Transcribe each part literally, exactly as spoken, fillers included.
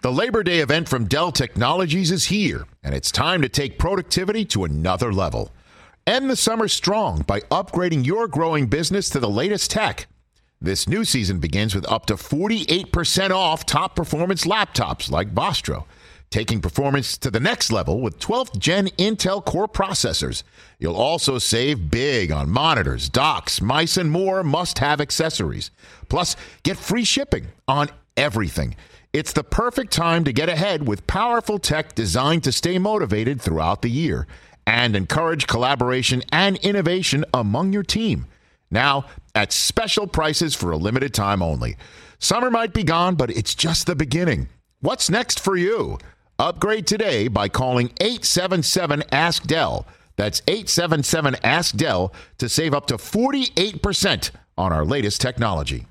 The Labor Day event from Dell Technologies is here, and it's time to take productivity to another level. End the summer strong by upgrading your growing business to the latest tech. This new season begins with up to forty-eight percent off top performance laptops like Vostro, taking performance to the next level with twelfth gen Intel Core processors. You'll also save big on monitors, docks, mice, and more must-have accessories. Plus, get free shipping on everything. It's the perfect time to get ahead with powerful tech designed to stay motivated throughout the year and encourage collaboration and innovation among your team. Now, at special prices for a limited time only. Summer might be gone, but it's just the beginning. What's next for you? Upgrade today by calling eight seven seven ask Dell. That's eight seven seven ask Dell to save up to forty-eight percent on our latest technology.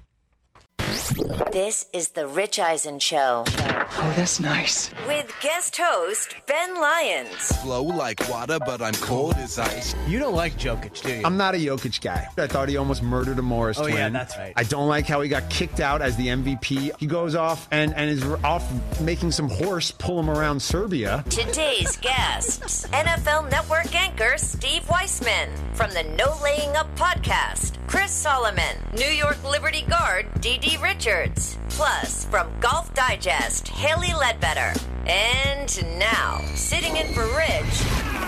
This is the Rich Eisen Show. Oh, that's nice. With guest host Ben Lyons. Flow like water, but I'm cold as ice. You don't like Jokic, do you? I'm not a Jokic guy. I thought he almost murdered a Morris oh, twin. yeah, that's right. I don't like how he got kicked out as the M V P. He goes off and, and is off making some horse pull him around Serbia. Today's guests, N F L Network anchor Steve Weissman from the No Laying Up podcast, Chris Solomon, New York Liberty guard D D Richards, plus from Golf Digest, Haley Ledbetter. And now, sitting in for Rich,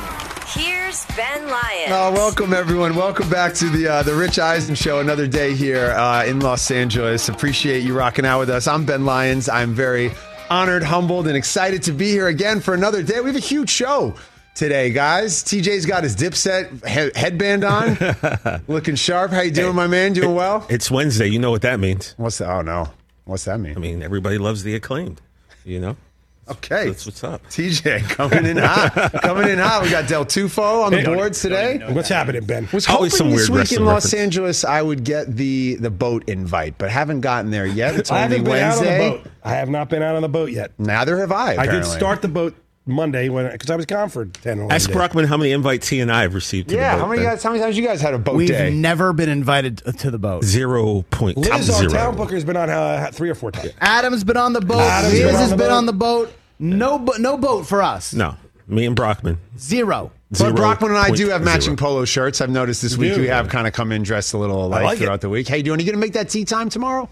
here's Ben Lyons. Oh, welcome everyone. Welcome back to the uh, the Rich Eisen Show. Another day here uh, in Los Angeles. Appreciate you rocking out with us. I'm Ben Lyons. I'm very honored, humbled, and excited to be here again for another day. We have a huge show today, guys. T J's got his Dipset he- headband on, looking sharp. How you doing, hey, my man? Doing it, well? It's Wednesday. You know what that means. What's the? Oh no, what's that mean? I mean, everybody loves the Acclaimed. You know. Okay, that's what's up. T J coming in hot, coming in hot. We got Del Tufo on the boards today. What's happening, Ben? Was hoping some this weird week in Los reference. Angeles I would get the the boat invite, but haven't gotten there yet. It's I only haven't been Wednesday. out on the boat. I have not been out on the boat yet. Neither have I. Apparently. I did start the boat Monday when because I was gone for ten or eleven Ask days. Brockman how many invites he and I have received to Yeah, the boat. how many Ben. guys? How many times you guys had a boat We've day? never been invited to the boat. Zero point Liz, our zero. town booker, has been on uh, three or four times. Adam's been on the boat. Adam's Liz been on has the been boat. on the boat. No, bo- no boat for us. No, me and Brockman. Zero. But Brockman and I do have matching zero. polo shirts. I've noticed this week do, we have yeah. kind of come in dressed a little alike like it. throughout the week. Hey, doing? Are you going to make that tea time tomorrow?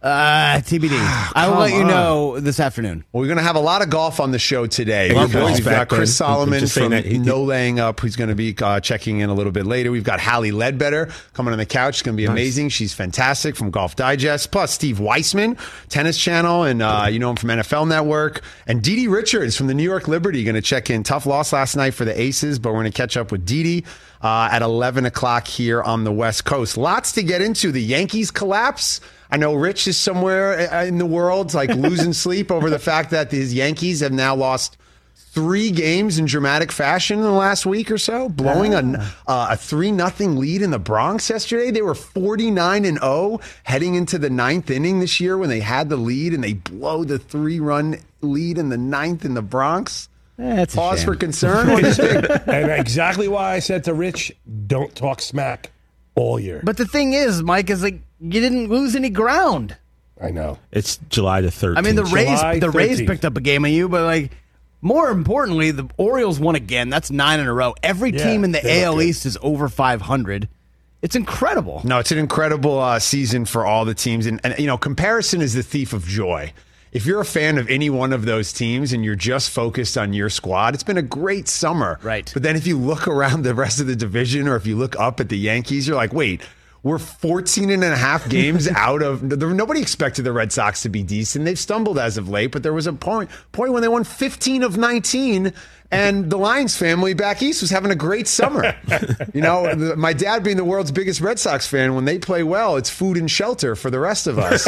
Uh, T B D. I will Come let you on. know this afternoon. Well, we're going to have a lot of golf on the show today. Hey, your We've got- boy's we've back, got Chris Ben. Solomon Just saying from that he- No Laying Up, who's going to be uh, checking in a little bit later. We've got Hallie Ledbetter coming on the couch. It's going to be Nice. amazing. She's fantastic from Golf Digest. Plus, Steve Weissman, Tennis Channel, and uh, you know him from N F L Network. And D D Richards from the New York Liberty going to check in. Tough loss last night for the Aces, but we're going to catch up with D D uh, at eleven o'clock here on the West Coast. Lots to get into. The Yankees collapse. I know Rich is somewhere in the world like losing sleep over the fact that his Yankees have now lost three games in dramatic fashion in the last week or so, blowing a, uh, a three nothing lead in the Bronx yesterday. They were forty-nine and oh heading into the ninth inning this year when they had the lead, and they blow the three-run lead in the ninth in the Bronx. That's Pause for concern. What do you think? And exactly why I said to Rich, don't talk smack all year. But the thing is, Mike, is like you didn't lose any ground. I know. It's July the thirteenth. I mean, the Rays, July the Rays thirteenth. picked up a game on you, but like more importantly, the Orioles won again. That's nine in a row. Every Yeah, team in the they A L look good. East is over five hundred. It's incredible. No, it's an incredible uh, season for all the teams. And, and, you know, comparison is the thief of joy. If you're a fan of any one of those teams and you're just focused on your squad, it's been a great summer. Right. But then if you look around the rest of the division or if you look up at the Yankees, you're like, wait, we're fourteen and a half games out of – nobody expected the Red Sox to be decent. They've stumbled as of late, but there was a point, point when they won fifteen of nineteen, and the Lions family back east was having a great summer. You know, the, my dad being the world's biggest Red Sox fan, when they play well, it's food and shelter for the rest of us.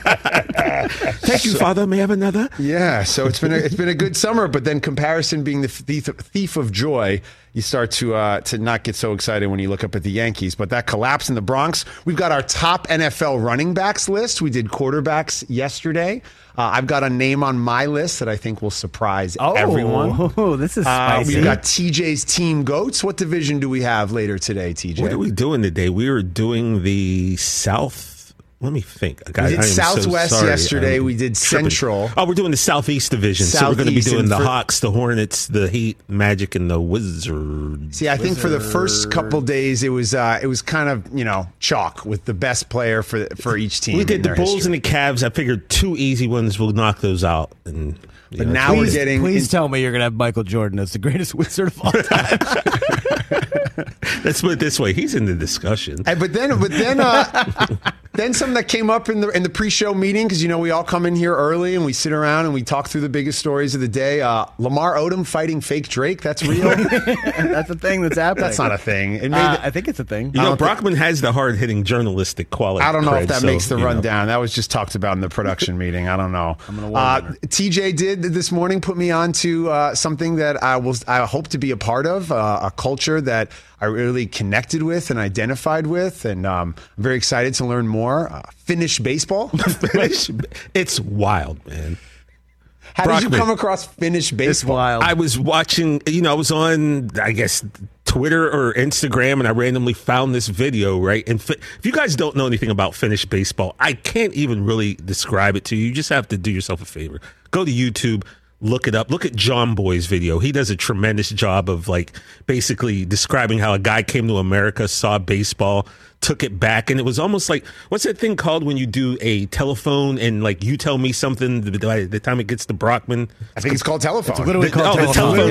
Thank you, Father. May I have another? Yeah, so it's been a, it's been a good summer, but then comparison being the thief, thief of joy, you start to uh, to not get so excited when you look up at the Yankees. But that collapse in the Bronx, we've got our top N F L running backs list. We did quarterbacks yesterday. Uh, I've got a name on my list that I think will surprise Oh, everyone. Oh, this is Uh, spicy. we've got T J's Team Goats. What division do we have later today, T J? What are we doing today? We are doing the South Let me think. God, We did I am so Southwest sorry. yesterday. I'm We did tripping. Central. Oh, we're doing the Southeast division. so we're going to be Southeast, doing and the for- Hawks, the Hornets, the Heat, Magic, and the Wizards. See, I think for the first couple days, it was uh, it was kind of you know chalk with the best player for for each team. We in did the their Bulls history. and the Cavs. I figured two easy ones. We'll knock those out. And you But know, now we're Please, getting please in- tell me you're going to have Michael Jordan as the greatest wizard of all time. let's put it this way: he's in the discussion. Hey, but then, but then, uh, then something that came up in the in the pre-show meeting because you know we all come in here early and we sit around and we talk through the biggest stories of the day. Uh, Lamar Odom fighting fake Drake. That's real. That's a thing that's happening. That's not a thing. It made Uh, the- I think it's a thing. You know, don't think- Brockman has the hard hitting journalistic quality. I don't know if cred, that so, makes the you know. rundown. That was just talked about in the production meeting. I don't know. I'm gonna uh, wonder. T J did this morning put me on to uh, something that I was I hope to be a part of, uh, a culture that I really connected with and identified with, and um, I'm very excited to learn more. Uh, Finnish baseball. It's wild, man. How did you Brockman. come across Finnish It's baseball? wild. I was watching, you know, I was on, I guess, Twitter or Instagram, and I randomly found this video, right? And fi- if you guys don't know anything about Finnish baseball, I can't even really describe it to you. You just have to do yourself a favor. Go to YouTube, look it up. Look at John Boy's video. He does a tremendous job of, like, basically describing how a guy came to America, saw baseball, took it back, and it was almost like, what's that thing called when you do a telephone and, like, you tell me something the, the, the time it gets to Brockman? I think it's called telephone. It's literally The- called oh, the telephone.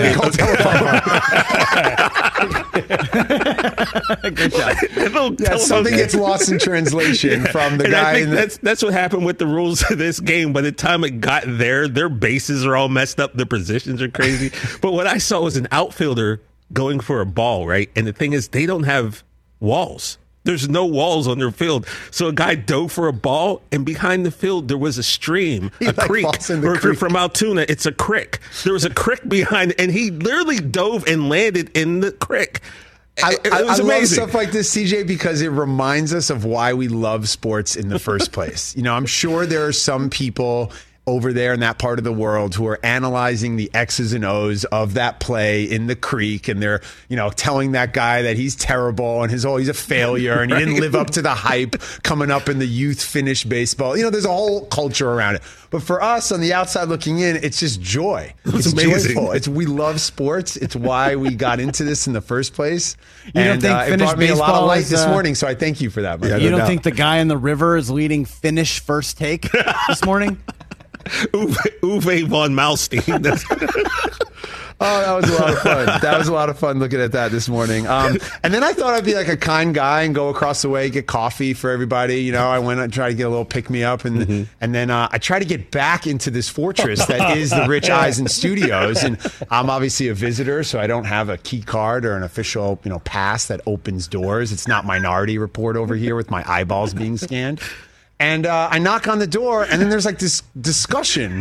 telephone. Called telephone. Good job. A little Yeah, telephone something game. gets lost in translation from the And I guy. think in the, that's that's what happened with the rules of this game. By the time it got there, their bases are all messed up. Their positions are crazy. But what I saw was an outfielder going for a ball, right? And the thing is, they don't have walls. There's no walls on their field. So a guy dove for a ball, and behind the field, there was a stream, He, a like, creek. falls in the Or if you're creek. from Altoona, it's a creek. There was a creek behind, and he literally dove and landed in the creek. I, It- it I, was I love amazing. stuff like this, C J, because it reminds us of why we love sports in the first place. You know, I'm sure there are some people over there in that part of the world who are analyzing the X's and O's of that play in the creek, and they're, you know, telling that guy that he's terrible and his oh he's a failure and he didn't live up to the hype coming up in the youth Finnish baseball. You know, there's a whole culture around it. But for us on the outside looking in, it's just joy. It's amazing. joyful. It's we love sports. It's why we got into this in the first place. You don't and think uh, it Finnish brought me a lot of baseball light is, this uh, morning, so I thank you for that. my Yeah, friend. You no don't doubt. think the guy in the river is leading Finnish first take this morning? Uwe, Uwe von Malstein. That's- Oh, that was a lot of fun. That was a lot of fun looking at that this morning. Um, and then I thought I'd be like a kind guy and go across the way, get coffee for everybody. You know, I went and tried to get a little pick me up, and Mm-hmm. and then uh, I try to get back into this fortress that is the Rich Eisen Studios. And I'm obviously a visitor, so I don't have a key card or an official, you know, pass that opens doors. It's not Minority Report over here with my eyeballs being scanned. And uh, I knock on the door, and then there's like this discussion.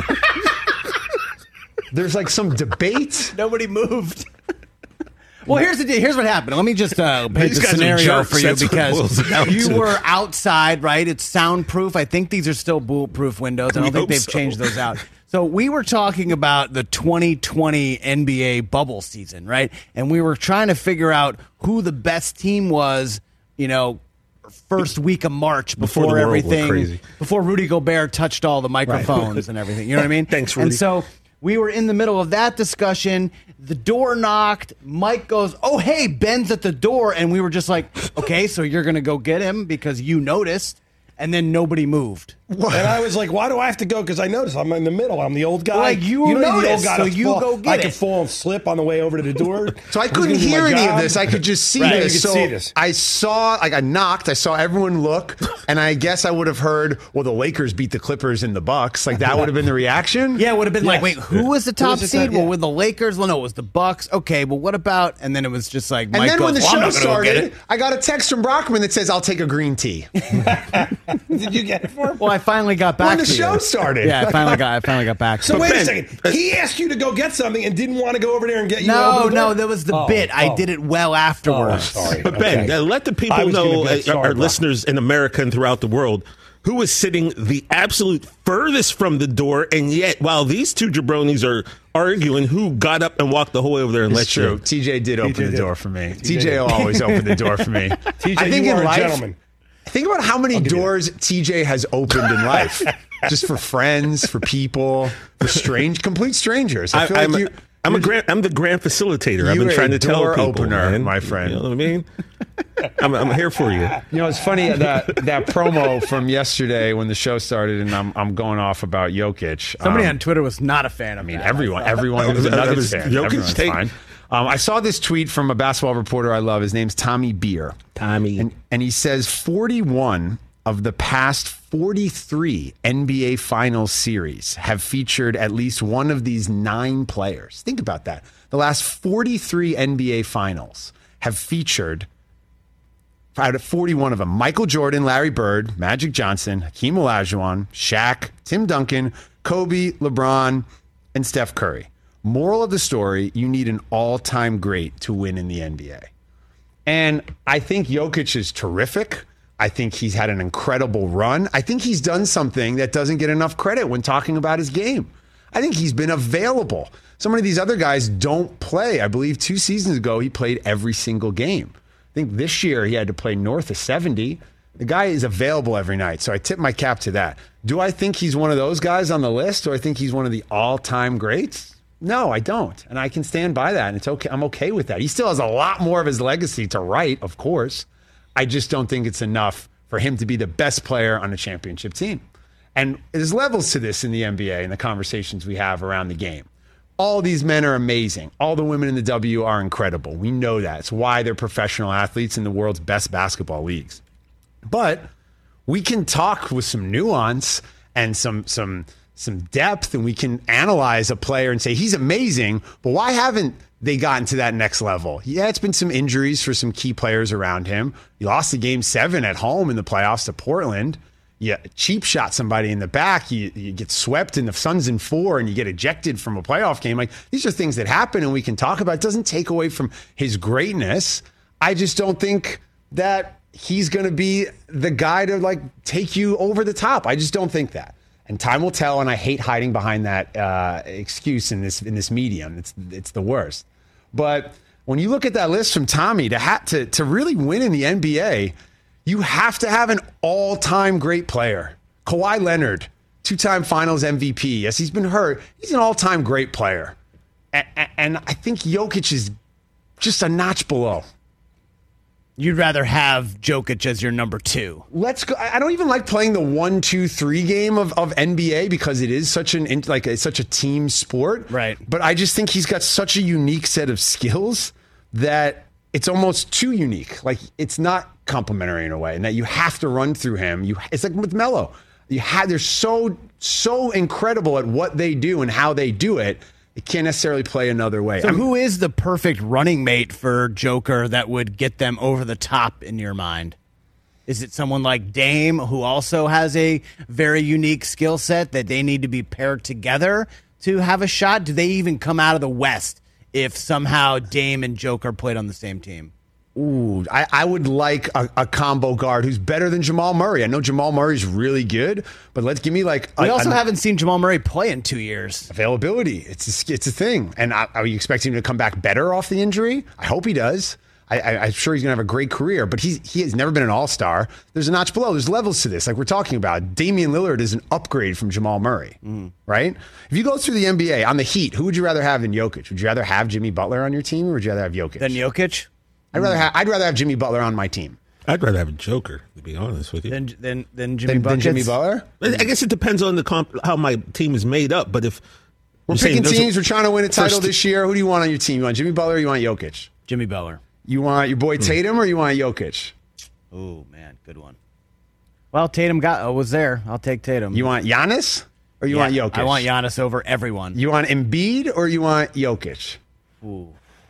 There's like some debate. Nobody moved. Well, here's the deal. Here's what happened. Let me just uh, paint These the guys are scenario jerks. for you That's what it boils because down you to. were outside, right? It's soundproof. I think these are still bulletproof windows. I We don't think hope they've so. changed those out. So we were talking about the twenty twenty N B A bubble season, right? And we were trying to figure out who the best team was, you know, first week of March Before before, the world went everything, crazy. before Rudy Gobert touched all the microphones and everything. You know what I mean? Thanks, And Rudy. so we were in the middle of that discussion. The door knocked. Mike goes, "Oh, hey, Ben's at the door." And we were just like, okay, so you're going to go get him because you noticed. And then nobody moved. And I was like, why do I have to go? Because I noticed I'm in the middle. I'm the old guy. Like, you know, the old noticed, guy so to you fall- go get I it. could fall and slip on the way over to the door. So I was couldn't gonna do my hear any of job. this. I could just see Right, this. you could so see this. I saw, like, I knocked. I saw everyone look, and I guess I would have heard, well, the Lakers beat the Clippers in the Bucks. Like, that would have been the reaction. Yeah, it would have been like, Yes. wait, who was the top was the seed? top- Well, yeah. with the Lakers? Well, no, it was the Bucks. Okay, but what about? And then it was just like, And Mike then goes, when the well, I'm show not gonna go get started, it. I got a text from Brockman that says, I'll take a green tea. Did you get it for him? Well, I finally got back When the to show you. started. Yeah, I finally got. I finally got back. to So you. wait Ben, a second. He asked you to go get something and didn't want to go over there and get you. No, over the no, door? that was the Oh, bit. I oh. did it well Oh, afterwards. sorry. But Ben, Okay. uh, let the I people was gonna know, be like, uh, sorry, our Brock. listeners in America and throughout the world, who is sitting the absolute furthest from the door, and yet while these two jabronis are arguing, who got up and walked the whole way over there and It's let true. you? T J did open T J the did. door for me. T J T J will did. always open the door for me. T J, I think you in are a life, gentleman. Think about how many doors T J has opened in life, just for friends, for people, for strange, complete strangers. I feel I, I'm, like you, a, I'm a grand, I'm the grand facilitator. I've been trying to tell people, opener, man. my friend. You know what I mean? I'm, I'm here for you. You know, it's funny that that promo from yesterday when the show started, and I'm I'm going off about Jokic. Somebody um, on Twitter was not a fan of I mean, that. everyone, everyone who's a That Nuggets was fan, Jokic's everyone's take. fine. Um, I saw this tweet from a basketball reporter I love. His name's Tommy Beer. Tommy. And, and he says forty-one of the past forty-three N B A Finals series have featured at least one of these nine players. Think about that. The last forty-three N B A Finals have featured, out of forty-one of them, Michael Jordan, Larry Bird, Magic Johnson, Hakeem Olajuwon, Shaq, Tim Duncan, Kobe, LeBron, and Steph Curry. Moral of the story, you need an all-time great to win in the N B A. And I think Jokic is terrific. I think he's had an incredible run. I think he's done something that doesn't get enough credit when talking about his game. I think he's been available. So many of these other guys don't play. I believe two seasons ago, he played every single game. I think this year he had to play north of seventy. The guy is available every night. So I tip my cap to that. Do I think he's one of those guys on the list, or I think he's one of the all-time greats? No, I don't. And I can stand by that. And it's okay. I'm okay with that. He still has a lot more of his legacy to write, of course. I just don't think it's enough for him to be the best player on a championship team. And there's levels to this in the N B A and the conversations we have around the game. All these men are amazing. All the women in the W are incredible. We know that. It's why they're professional athletes in the world's best basketball leagues. But we can talk with some nuance and some some some depth, and we can analyze a player and say he's amazing, but why haven't they gotten to that next level? Yeah, it's been some injuries for some key players around him. He lost the game seven at home in the playoffs to Portland. You cheap shot somebody in the back. You, you get swept in the Suns in four, and you get ejected from a playoff game. Like, these are things that happen, and we can talk about. It doesn't take away from his greatness. I just don't think that he's going to be the guy to like take you over the top. I just don't think that. And time will tell, and I hate hiding behind that uh, excuse in this in this medium. It's it's the worst. But when you look at that list from Tommy, to ha- to to really win in the N B A, you have to have an all-time great player. Kawhi Leonard, two-time Finals M V P. Yes, he's been hurt. He's an all-time great player. And, and I think Jokic is just a notch below. You'd rather have Jokic as your number two. Let's go. I don't even like playing the one, two, three game of, of N B A because it is such an like it's such a team sport. Right. But I just think he's got such a unique set of skills that it's almost too unique. Like, it's not complimentary in a way, and that you have to run through him. You, it's like with Melo. You had they're so so incredible at what they do and how they do it. It can't necessarily play another way. So I mean, who is the perfect running mate for Joker that would get them over the top in your mind? Is it someone like Dame, who also has a very unique skill set that they need to be paired together to have a shot? Do they even come out of the West if somehow Dame and Joker played on the same team? Ooh, I, I would like a, a combo guard who's better than Jamal Murray. I know Jamal Murray's really good, but let's give me like. We a, also a, haven't seen Jamal Murray play in two years. Availability, it's a, it's a thing. And I, are you expecting him to come back better off the injury? I hope he does. I, I, I'm sure he's going to have a great career, but he's, he has never been an all-star. There's a notch below. There's levels to this. Like we're talking about, Damian Lillard is an upgrade from Jamal Murray, mm. right? If you go through the N B A on the Heat, who would you rather have than Jokic? Would you rather have Jimmy Butler on your team, or would you rather have Jokic? Than Jokic? I'd rather have I'd rather have Jimmy Butler on my team. I'd rather have a Joker, to be honest with you. Than than, than Jimmy Than, Buckets? than Jimmy Butler? I guess it depends on the comp, how my team is made up. But if we're picking teams, a, we're trying to win a title this year. Who do you want on your team? You want Jimmy Butler or you want Jokic? Jimmy Butler. You want your boy Tatum or you want Jokic? Oh man, good one. Well, Tatum got uh, was there. I'll take Tatum. You want Giannis or you yeah, want Jokic? I want Giannis over everyone. You want Embiid or you want Jokic? Ooh.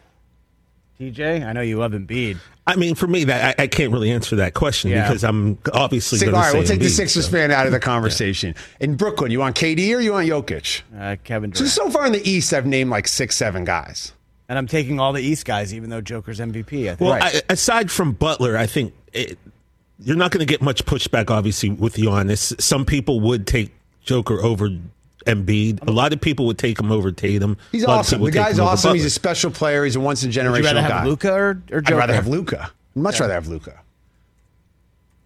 T J, I know you love Embiid. I mean, for me, that I, I can't really answer that question yeah. because I'm obviously going to say all right, we'll take Embiid, the Sixers so. fan out of the conversation. Yeah. In Brooklyn, you want K D or you want Jokic? Uh, Kevin Durant. So, so far in the East, I've named like six, seven guys. And I'm taking all the East guys, even though Joker's M V P. I think. Well, right. I, aside from Butler, I think it, you're not going to get much pushback, obviously, with Giannis. Some people would take Joker over Embiid. A lot of people would take him over Tatum. He's awesome. The guy's awesome. He's a special player. He's a once in a generational guy. Would you rather have guy. Luka or, or Joker? I'd rather have Luka. Much yeah. rather have Luka.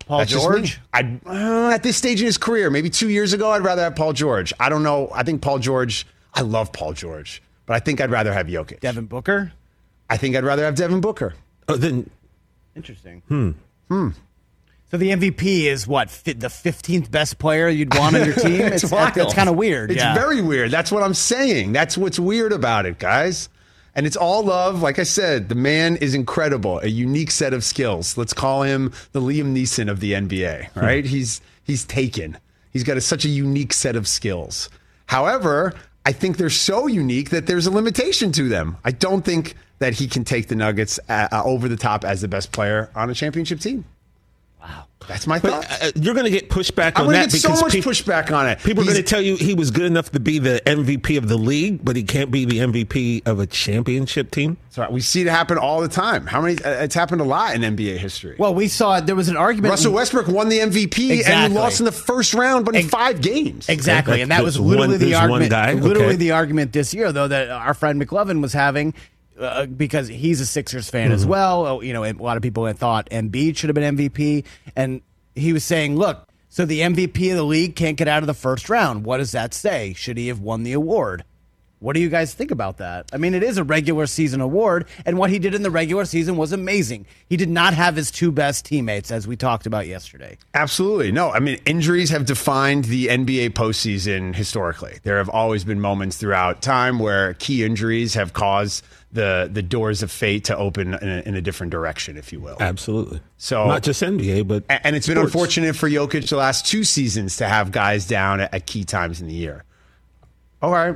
Paul That's just me. George? I'd, uh, at this stage in his career, maybe two years ago, I'd rather have Paul George. I don't know. I think Paul George, I love Paul George, but I think I'd rather have Jokic. Devin Booker? I think I'd rather have Devin Booker. Oh, then Interesting. Hmm. Hmm. So the M V P is what? Fi- the fifteenth best player you'd want on your team? it's It's, wild. it's kind of weird. It's yeah. very weird. That's what I'm saying. That's what's weird about it, guys. And it's all love. Like I said, the man is incredible, a unique set of skills. Let's call him the Liam Neeson of the N B A, right? he's he's taken. He's got a, such a unique set of skills. However, I think they're so unique that there's a limitation to them. I don't think that he can take the Nuggets uh, uh, over the top as the best player on a championship team. Wow. That's my but, thought. uh, you're going to get pushback I'm on going to that get so because much peop- pushback on it. people are He's- going to tell you he was good enough to be the M V P of the league, but he can't be the M V P of a championship team. Sorry, we see it happen all the time. How many? Uh, it's happened a lot in N B A history. Well, we saw there was an argument. Russell Westbrook won the M V P and Exactly. he lost in the first round, but in Ex- five games. Exactly, Okay, and that was there's literally one- the there's one argument. guy, Literally okay. the argument this year, though, that our friend McLovin was having. Uh, because he's a Sixers fan as well. Oh, you know, a lot of people had thought Embiid should have been M V P. And he was saying, look, so the M V P of the league can't get out of the first round. What does that say? Should he have won the award? What do you guys think about that? I mean, it is a regular season award, and what he did in the regular season was amazing. He did not have his two best teammates, as we talked about yesterday. Absolutely. No, I mean, injuries have defined the N B A postseason historically. There have always been moments throughout time where key injuries have caused the the doors of fate to open in a, in a different direction, if you will. Absolutely. So- not just N B A, but And, and it's been sports. unfortunate for Jokic the last two seasons to have guys down at, at key times in the year. All right.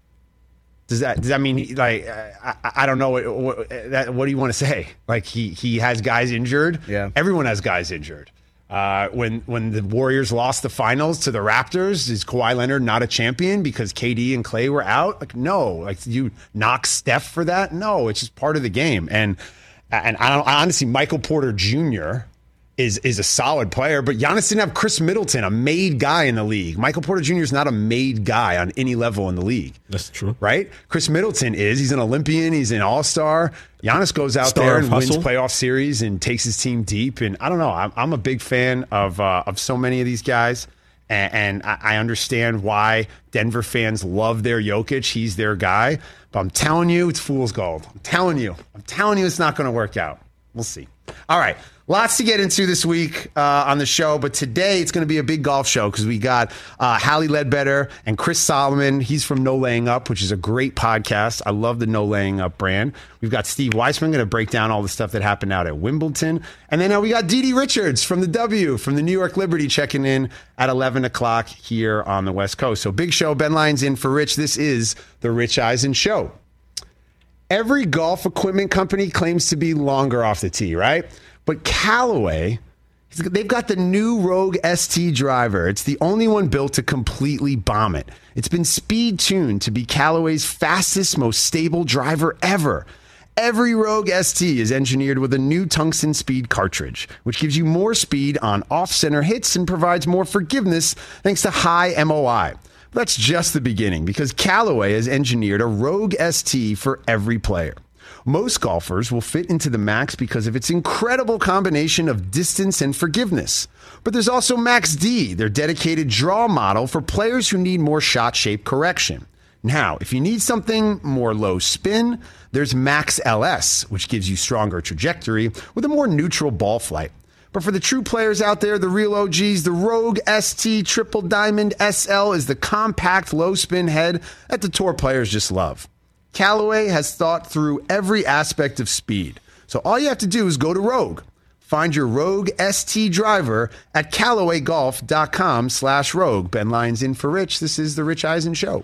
Does that does that mean like I, I don't know what, what that what do you want to say? Like he he has guys injured. Yeah. Everyone has guys injured. Uh, when when the Warriors lost the finals to the Raptors, is Kawhi Leonard not a champion because K D and Klay were out? Like no. Like you knock Steph for that? No, it's just part of the game. And and I don't I honestly Michael Porter Junior is is a solid player, but Giannis didn't have Chris Middleton, a made guy in the league. Michael Porter Junior is not a made guy on any level in the league. That's true. Right? Chris Middleton is. He's an Olympian. He's an all-star. Giannis goes out Star there of and wins hustle. playoff series and takes his team deep. And I don't know. I'm, I'm a big fan of uh, of so many of these guys. And, and I, I understand why Denver fans love their Jokic. He's their guy. But I'm telling you, it's fool's gold. I'm telling you. I'm telling you it's not going to work out. We'll see. All right. Lots to get into this week uh, on the show, but today it's going to be a big golf show because we got uh, Hallie Ledbetter and Chris Solomon. He's from No Laying Up, which is a great podcast. I love the No Laying Up brand. We've got Steve Weissman going to break down all the stuff that happened out at Wimbledon. And then uh, we got Dee Dee Richards from the W, from the New York Liberty, checking in at eleven o'clock here on the West Coast. So big show. Ben Lyons in for Rich. This is the Rich Eisen Show. Every golf equipment company claims to be longer off the tee, right? But Callaway, they've got the new Rogue S T driver. It's the only one built to completely bomb it. It's been speed tuned to be Callaway's fastest, most stable driver ever. Every Rogue S T is engineered with a new tungsten speed cartridge, which gives you more speed on off-center hits and provides more forgiveness thanks to high M O I. That's just the beginning because Callaway has engineered a Rogue S T for every player. Most golfers will fit into the Max because of its incredible combination of distance and forgiveness. But there's also Max D, their dedicated draw model for players who need more shot shape correction. Now, if you need something more low spin, there's Max L S, which gives you stronger trajectory with a more neutral ball flight. But for the true players out there, the real O Gs, the Rogue S T Triple Diamond S L is the compact low spin head that the tour players just love. Callaway has thought through every aspect of speed. So all you have to do is go to Rogue. Find your Rogue S T driver at Callaway Golf dot com slash Rogue. Ben Lyons in for Rich. This is the Rich Eisen Show.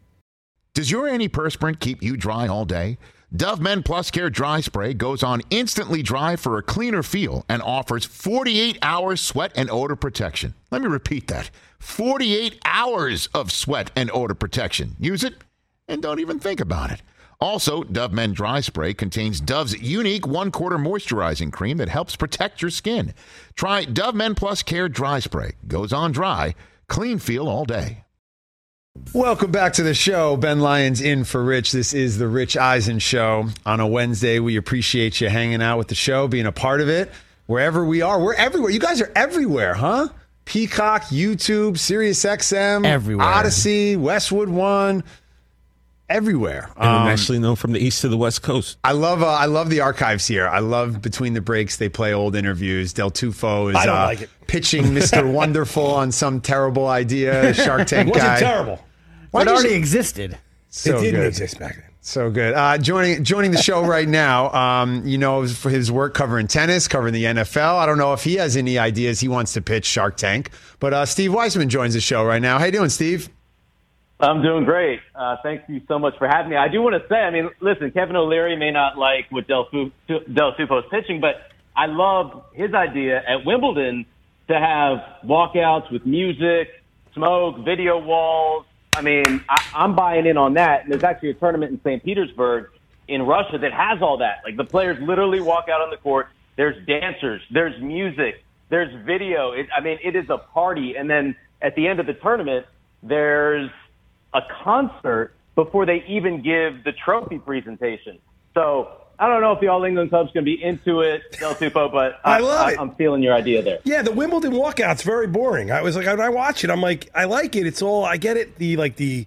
Does your antiperspirant keep you dry all day? Dove Men Plus Care Dry Spray goes on instantly dry for a cleaner feel and offers forty-eight hours sweat and odor protection. Let me repeat that. forty-eight hours of sweat and odor protection. Use it and don't even think about it. Also, Dove Men Dry Spray contains Dove's unique one-quarter moisturizing cream that helps protect your skin. Try Dove Men Plus Care Dry Spray. Goes on dry, clean feel all day. Welcome back to the show. Ben Lyons in for Rich. This is the Rich Eisen Show on a Wednesday. We appreciate you hanging out with the show, being a part of it. wherever we are. We're everywhere. You guys are everywhere, huh? Peacock, YouTube, SiriusXM, Everywhere. Odyssey, Westwood One, everywhere. Um, Internationally known from the east to the west coast. I love uh, I love the archives here. I love between the breaks they play old interviews. Del Tufo is I don't uh, like it. pitching Mister Wonderful on some terrible idea. Shark It Tank wasn't guy. terrible. Why It did already you- existed. So it didn't good. exist back then. So good. Uh, joining joining the show right now, um, you know, for his work covering tennis, covering the N F L. I don't know if he has any ideas he wants to pitch Shark Tank, but uh, Steve Weissman joins the show right now. How you doing, Steve? I'm doing great. Uh, thank you so much for having me. I do want to say, I mean, listen, Kevin O'Leary may not like what Del, Fu- Del Tufo's pitching, but I love his idea at Wimbledon to have walkouts with music, smoke, video walls. I mean, I, I'm buying in on that. And there's actually a tournament in Saint Petersburg in Russia that has all that. Like the players literally walk out on the court. There's dancers. There's music. There's video. It, I mean, it is a party. And then at the end of the tournament, there's a concert before they even give the trophy presentation. So I don't know if the All England Club's going to be into it, Del Tufo, but I, I love I, it. I'm feeling your idea there. Yeah, the Wimbledon walkout's very boring. I was like, when I watch it, I'm like, I like it. It's all, I get it, the like the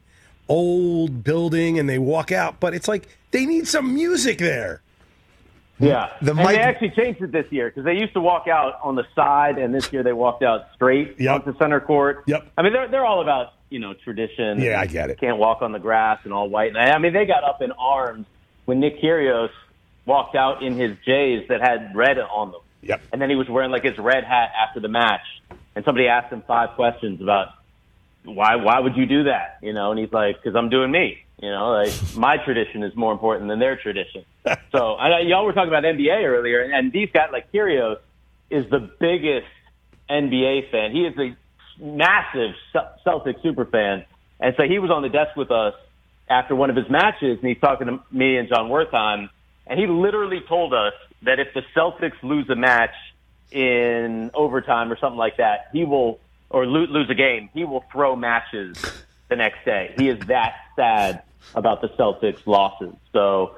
old building, and they walk out, but it's like they need some music there. Yeah, The and mic- they actually changed it this year because they used to walk out on the side, and this year they walked out straight Yep. onto center court. Yep. I mean, they're they're all about you know tradition. Yeah, and I get it. Can't walk on the grass and all white. I mean, they got up in arms when Nick Kyrgios walked out in his J's that had red on them. Yep. And then he was wearing like his red hat after the match, and somebody asked him five questions about why why would you do that, you know? And he's like, because I'm doing me. You know, like my tradition is more important than their tradition. So I, y'all were talking about N B A earlier, and, and these guys like Kyrgios is the biggest N B A fan. He is a massive Celtic super fan, and so he was on the desk with us after one of his matches, and he's talking to me and John Wertheim, and he literally told us that if the Celtics lose a match in overtime or something like that, he will, or lo- lose a game, he will throw matches the next day. He is that sad about the Celtics losses. So,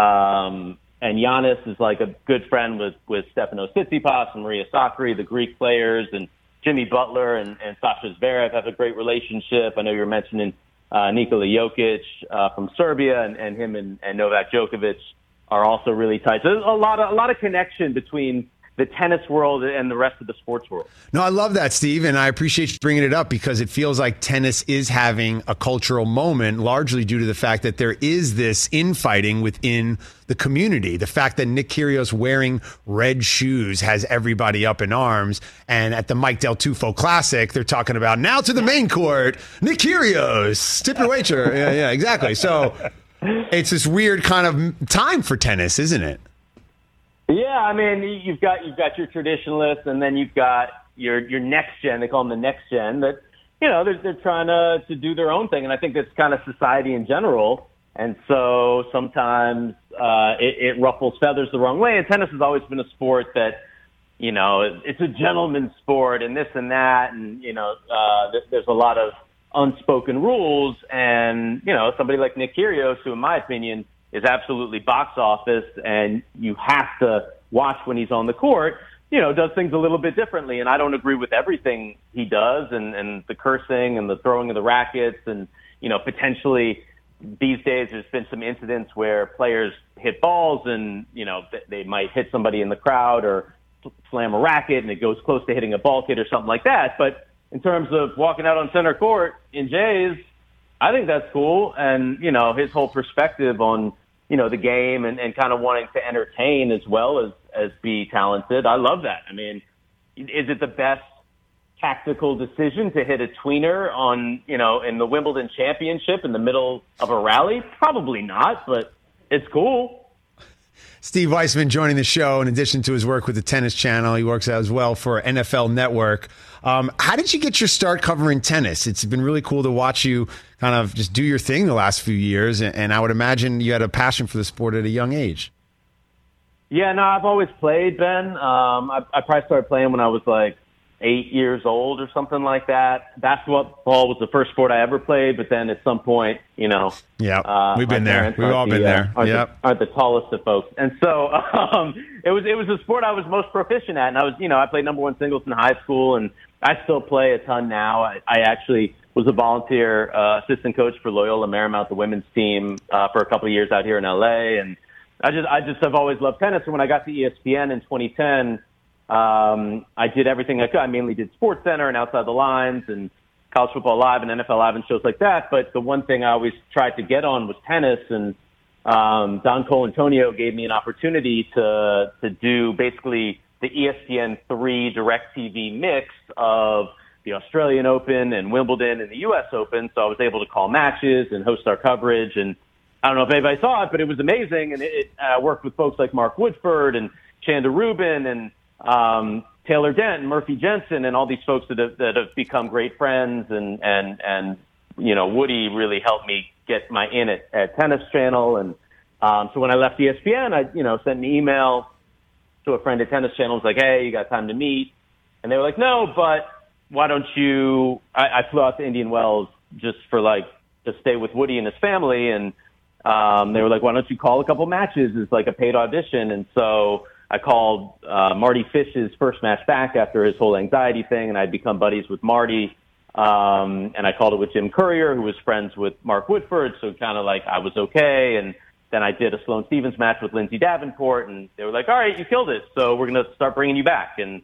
um, and Giannis is like a good friend with, with Stefanos Tsitsipas and Maria Sakkari, the Greek players, and Jimmy Butler and, and Sasha Zverev have a great relationship. I know you're mentioning uh, Nikola Jokic uh, from Serbia, and, and him and, and Novak Djokovic are also really tight. So there's a lot of, a lot of connection between the tennis world and the rest of the sports world. No, I love that, Steve, and I appreciate you bringing it up because it feels like tennis is having a cultural moment, largely due to the fact that there is this infighting within the community. The fact that Nick Kyrgios wearing red shoes has everybody up in arms, and at the Mike Del Tufo Classic, they're talking about now to the main court, Nick Kyrgios, tip your waiter. Yeah, yeah, exactly. So it's this weird kind of time for tennis, isn't it? Yeah, I mean, you've got you've got your traditionalists, and then you've got your your next gen. They call them the next gen. That you know they're they're trying to to do their own thing, and I think that's kind of society in general. And so sometimes uh, it, it ruffles feathers the wrong way. And tennis has always been a sport that you know it's a gentleman's sport, and this and that, and you know uh, there's a lot of unspoken rules. And you know somebody like Nick Kyrgios, who in my opinion is absolutely box office, and you have to watch when he's on the court, you know, does things a little bit differently. And I don't agree with everything he does, and, and the cursing and the throwing of the rackets, and, you know, potentially these days there's been some incidents where players hit balls and, you know, they might hit somebody in the crowd or slam a racket and it goes close to hitting a ball kid or something like that. But in terms of walking out on center court in Jays, I think that's cool. And, you know, his whole perspective on, you know, the game and, and kind of wanting to entertain as well as, as be talented. I love that. I mean, is it the best tactical decision to hit a tweener on, you know, in the Wimbledon championship in the middle of a rally? Probably not, but it's cool. Steve Weissman joining the show. In addition to his work with the Tennis Channel, he works as well for N F L Network. Um, how did you get your start covering tennis? It's been really cool to watch you kind of just do your thing the last few years, and, and I would imagine you had a passion for the sport at a young age. Yeah, no, I've always played, Ben. Um, I, I probably started playing when I was like eight years old or something like that. Basketball was the first sport I ever played, but then at some point, you know, yeah, uh, we've been there. We've all been the, there. Uh, aren't, yep. the, aren't the tallest of folks, and so um, it was it was the sport I was most proficient at, and I was you know I played number one singles in high school, and I still play a ton now. I, I actually was a volunteer uh, assistant coach for Loyola Marymount, the women's team, uh, for a couple of years out here in L A, and I just I just have always loved tennis. And when I got to E S P N in twenty ten. Um, I did everything I could. I mainly did Sports Center and Outside the Lines and College Football Live and N F L Live and shows like that. But the one thing I always tried to get on was tennis. And um, Don Colantonio gave me an opportunity to to do basically the E S P N three DirecTV mix of the Australian Open and Wimbledon and the U S Open. So I was able to call matches and host our coverage. And I don't know if anybody saw it, but it was amazing. And it, it, I worked with folks like Mark Woodford and Chanda Rubin and Um, Taylor Dent and Murphy Jensen and all these folks that have, that have become great friends, and, and, and, you know, Woody really helped me get my in at, at Tennis Channel. And, um, so when I left E S P N, I, you know, sent an email to a friend at Tennis Channel. Was like, hey, you got time to meet? And they were like, no, but why don't you, I, I flew out to Indian Wells just for like, to stay with Woody and his family. And, um, they were like, why don't you call a couple matches as like a paid audition? And so I called uh, Marty Fish's first match back after his whole anxiety thing, and I'd become buddies with Marty. Um, and I called it with Jim Courier, who was friends with Mark Woodford, so kind of like I was okay. And then I did a Sloane Stephens match with Lindsay Davenport, and they were like, all right, you killed it, so we're going to start bringing you back. And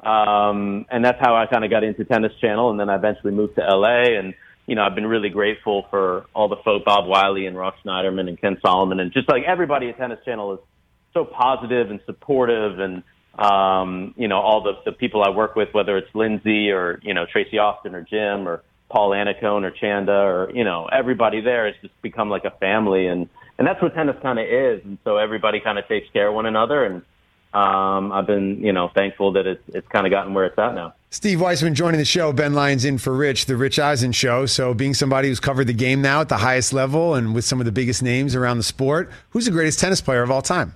um, and that's how I kind of got into Tennis Channel, and then I eventually moved to L A. And, you know, I've been really grateful for all the folks, Bob Wiley and Ross Schneiderman and Ken Solomon, and just like everybody at Tennis Channel is so positive and supportive, and, um, you know, all the, the people I work with, whether it's Lindsay or, you know, Tracy Austin or Jim or Paul Annacone or Chanda or, you know, everybody there has just become like a family. And, and that's what tennis kind of is. And so everybody kind of takes care of one another. And um, I've been, you know, thankful that it's, it's kind of gotten where it's at now. Steve Weissman joining the show. Ben Lyons in for Rich, the Rich Eisen Show. So being somebody who's covered the game now at the highest level and with some of the biggest names around the sport, who's the greatest tennis player of all time?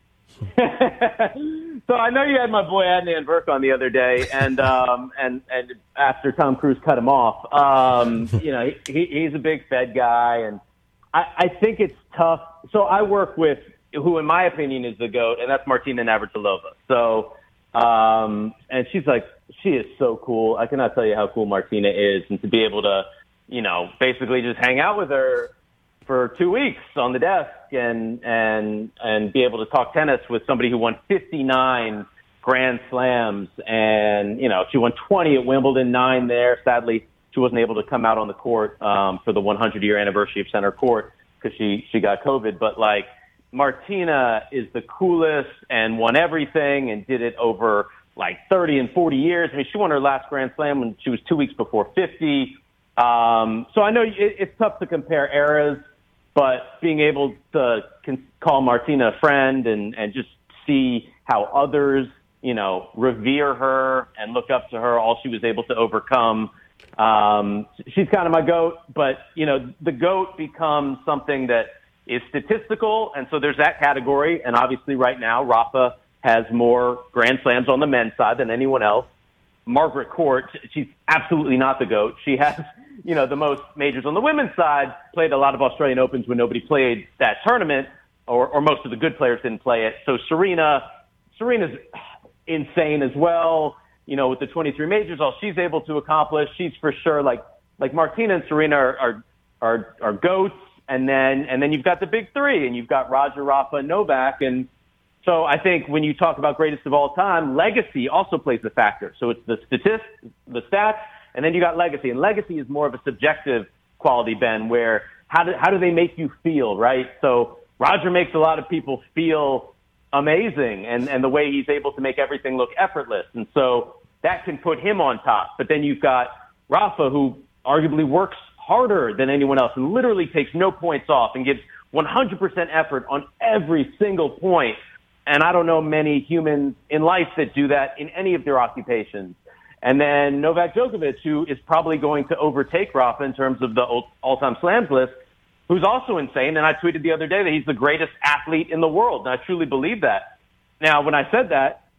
So I know you had my boy Adnan Burke on the other day, and um, and and after Tom Cruise cut him off, um, you know, he, he's a big Fed guy, and I, I think it's tough. So I work with who, in my opinion, is the GOAT, and that's Martina Navratilova. So, um, and she's like, she is so cool. I cannot tell you how cool Martina is, and to be able to, you know, basically just hang out with her for two weeks on the desk and, and, and be able to talk tennis with somebody who won fifty-nine Grand Slams. And, you know, she won twenty at Wimbledon, nine there. Sadly, she wasn't able to come out on the court, um, for the one hundred year anniversary of Center Court because she, she got COVID. But like, Martina is the coolest and won everything and did it over like thirty and forty years. I mean, she won her last Grand Slam when she was two weeks before fifty. Um, so I know it, it's tough to compare eras, but being able to call Martina a friend and, and just see how others, you know, revere her and look up to her, all she was able to overcome. Um, she's kind of my GOAT, but, you know, the GOAT becomes something that is statistical. And so there's that category. And obviously right now, Rafa has more Grand Slams on the men's side than anyone else. Margaret Court, she's absolutely not the GOAT. She has, you know, the most majors on the women's side, played a lot of Australian Opens when nobody played that tournament, or, or most of the good players didn't play it. So Serena, Serena's insane as well. You know, with the twenty-three majors, all she's able to accomplish, she's for sure like, like Martina and Serena are, are, are, are GOATs. And then, and then you've got the big three, and you've got Roger, Rafa, and Novak. And so I think when you talk about greatest of all time, legacy also plays a factor. So it's the statistics, the stats, and then you got legacy. And legacy is more of a subjective quality, Ben, where how do, how do they make you feel, right? So Roger makes a lot of people feel amazing, and, and the way he's able to make everything look effortless. And so that can put him on top. But then you've got Rafa, who arguably works harder than anyone else and literally takes no points off and gives one hundred percent effort on every single point. And I don't know many humans in life that do that in any of their occupations. And then Novak Djokovic, who is probably going to overtake Rafa in terms of the all-time slams list, who's also insane. And I tweeted the other day that he's the greatest athlete in the world. And I truly believe that. Now, when I said that,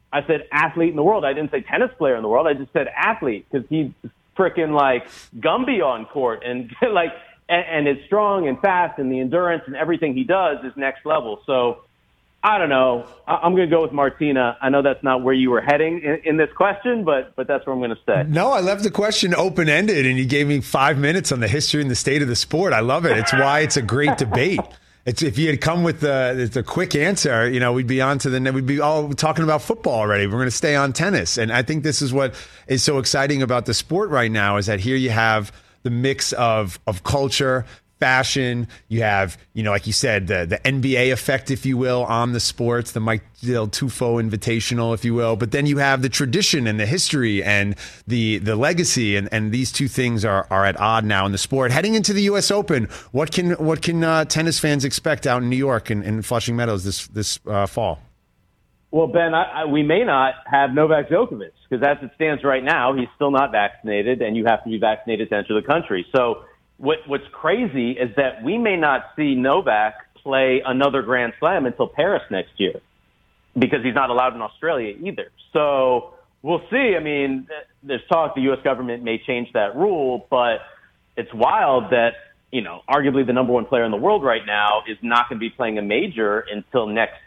I said athlete in the world. I didn't say tennis player in the world. I just said athlete because he's freaking like Gumby on court and like and, and is strong and fast and the endurance and everything he does is next level. So I don't know. I, I'm going to go with Martina. I know that's not where you were heading in, in this question, but but that's where I'm going to stay. No, I left the question open ended, and you gave me five minutes on the history and the state of the sport. I love it. It's why it's a great debate. It's, if you had come with the, the quick answer, you know, we'd be on to the, we'd be all talking about football already. We're going to stay on tennis. And I think this is what is so exciting about the sport right now is that here you have the mix of, of culture, fashion. You have, you know, like you said, the, the N B A effect, if you will, on the sports, the Mike Del Tufo Invitational, if you will. But then you have the tradition and the history and the the legacy, and, and these two things are, are at odd now in the sport. Heading into the U S Open, what can what can uh, tennis fans expect out in New York and, and Flushing Meadows this this uh, fall? Well, Ben, I, I, we may not have Novak Djokovic because as it stands right now, he's still not vaccinated, and you have to be vaccinated to enter the country. So What, what's crazy is that we may not see Novak play another Grand Slam until Paris next year because he's not allowed in Australia either. So we'll see. I mean, there's talk the U S government may change that rule, but it's wild that, you know, arguably the number one player in the world right now is not going to be playing a major until next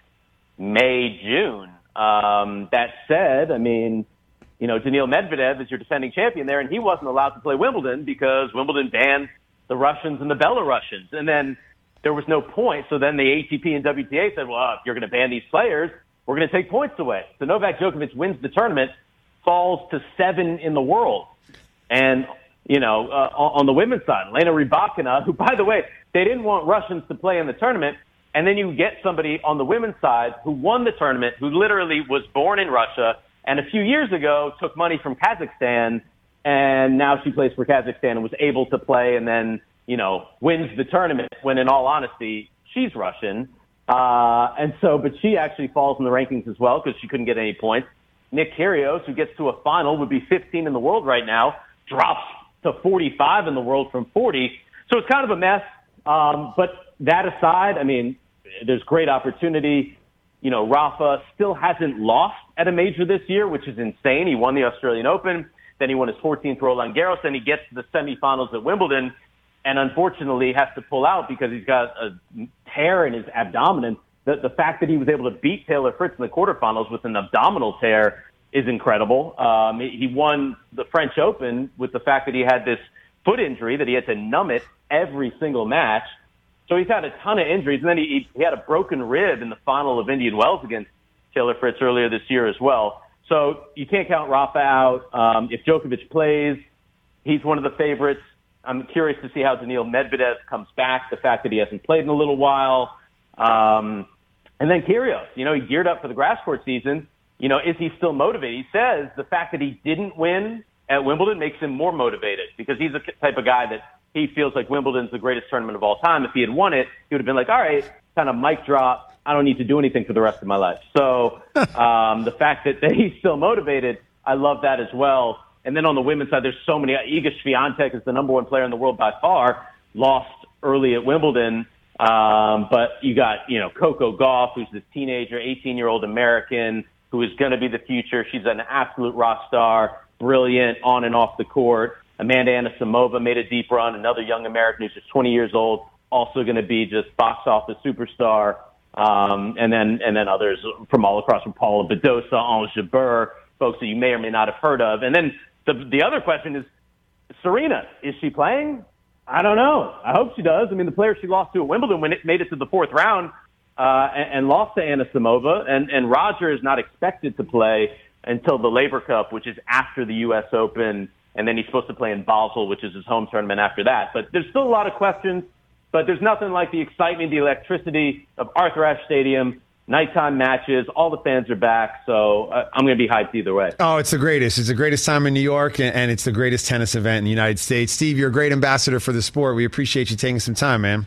May, June. Um, that said, I mean, you know, Daniil Medvedev is your defending champion there, and he wasn't allowed to play Wimbledon because Wimbledon banned the Russians and the Belarusians. And then there was no point. So then the A T P and W T A said, well, if you're going to ban these players, we're going to take points away. So Novak Djokovic wins the tournament, falls to seven in the world. And, you know, uh, on the women's side, Elena Rybakina, who, by the way, they didn't want Russians to play in the tournament. And then you get somebody on the women's side who won the tournament, who literally was born in Russia, and a few years ago took money from Kazakhstan, and now she plays for Kazakhstan and was able to play and then, you know, wins the tournament when, in all honesty, she's Russian. Uh, and so, but she actually falls in the rankings as well because she couldn't get any points. Nick Kyrgios, who gets to a final, would be fifteen in the world right now, drops to forty-five in the world from forty. So it's kind of a mess. Um, but that aside, I mean, there's great opportunity. You know, Rafa still hasn't lost at a major this year, which is insane. He won the Australian Open. Then he won his fourteenth Roland Garros. Then he gets to the semifinals at Wimbledon and unfortunately has to pull out because he's got a tear in his abdomen. The, the fact that he was able to beat Taylor Fritz in the quarterfinals with an abdominal tear is incredible. Um, he won the French Open with the fact that he had this foot injury that he had to numb it every single match. So he's had a ton of injuries. And then he, he had a broken rib in the final of Indian Wells against Taylor Fritz earlier this year as well. So you can't count Rafa out. Um, if Djokovic plays, he's one of the favorites. I'm curious to see how Daniil Medvedev comes back, the fact that he hasn't played in a little while. Um, and then Kyrgios, you know, he geared up for the grass court season. You know, is he still motivated? He says the fact that he didn't win at Wimbledon makes him more motivated because he's the type of guy that he feels like Wimbledon's the greatest tournament of all time. If he had won it, he would have been like, all right, kind of mic drop. I don't need to do anything for the rest of my life. So um, the fact that, that he's still motivated, I love that as well. And then on the women's side, there's so many. Iga Swiatek is the number one player in the world by far, lost early at Wimbledon. Um, but you got, you know, Coco Gauff, who's this teenager, eighteen-year-old American who is going to be the future. She's an absolute rock star, brilliant on and off the court. Amanda Anisimova made a deep run, another young American who's just twenty years old, also going to be just box office superstar. Um, and then and then others from all across, from Paula Badosa, Ons Jabeur, folks that you may or may not have heard of. And then the the other question is, Serena, is she playing? I don't know. I hope she does. I mean, the player she lost to at Wimbledon when it made it to the fourth round uh, and, and lost to Anisimova. And, and Roger is not expected to play until the Labor Cup, which is after the U S Open. And then he's supposed to play in Basel, which is his home tournament after that. But there's still a lot of questions. But there's nothing like the excitement, the electricity of Arthur Ashe Stadium, nighttime matches, all the fans are back. So uh, I'm going to be hyped either way. Oh, it's the greatest. It's the greatest time in New York, and, and it's the greatest tennis event in the United States. Steve, you're a great ambassador for the sport. We appreciate you taking some time, man.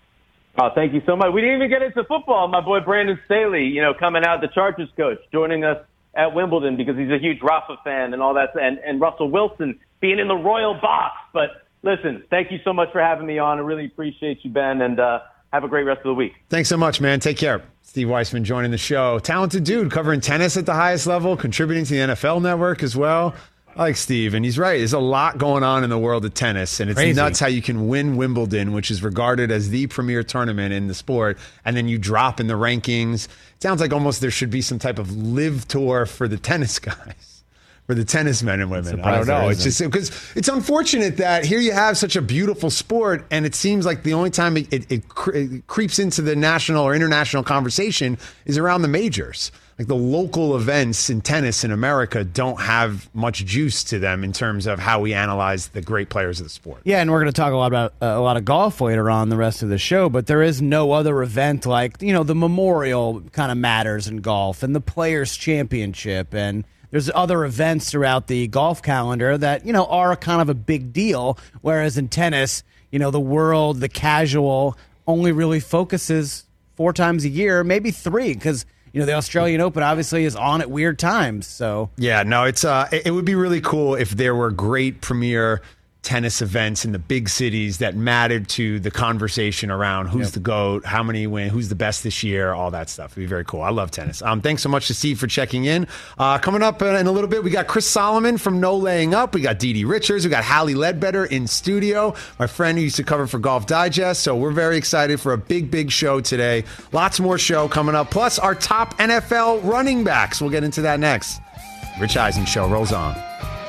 Oh, thank you so much. We didn't even get into football. My boy Brandon Staley, you know, coming out, the Chargers coach, joining us at Wimbledon because he's a huge Rafa fan and all that, and, and Russell Wilson being in the royal box. But listen, thank you so much for having me on. I really appreciate you, Ben, and uh, have a great rest of the week. Thanks so much, man. Take care. Steve Weissman joining the show. Talented dude, covering tennis at the highest level, contributing to the N F L Network as well. I like Steve, and he's right. There's a lot going on in the world of tennis, and it's Crazy. nuts how you can win Wimbledon, which is regarded as the premier tournament in the sport, and then you drop in the rankings. It sounds like almost there should be some type of live tour for the tennis guys, for the tennis men and women. I don't know. It's just because it's unfortunate that here you have such a beautiful sport, and it seems like the only time it, it, it, cre- it creeps into the national or international conversation is around the majors. Like the local events in tennis in America don't have much juice to them in terms of how we analyze the great players of the sport. Yeah, and we're going to talk a lot about uh, a lot of golf later on the rest of the show, but there is no other event like, you know, the Memorial kind of matters in golf and the Players' Championship, and there's other events throughout the golf calendar that, you know, are kind of a big deal, whereas in tennis, you know, the world, the casual only really focuses four times a year, maybe three, because you know, the Australian Open obviously is on at weird times. So yeah, no, it's uh, it would be really cool if there were great premier tennis events in the big cities that mattered to the conversation around who's Yep. the GOAT, how many win, who's the best this year, all that stuff. It'd be very cool. I love tennis. Um, thanks so much to Steve for checking in. Uh, coming up in a little bit, we got Chris Solomon from No Laying Up. We got Dee Dee Richards. We got Hallie Ledbetter in studio, my friend who used to cover for Golf Digest. So we're very excited for a big, big show today. Lots more show coming up. Plus our top N F L running backs. We'll get into that next. Rich Eisen Show rolls on.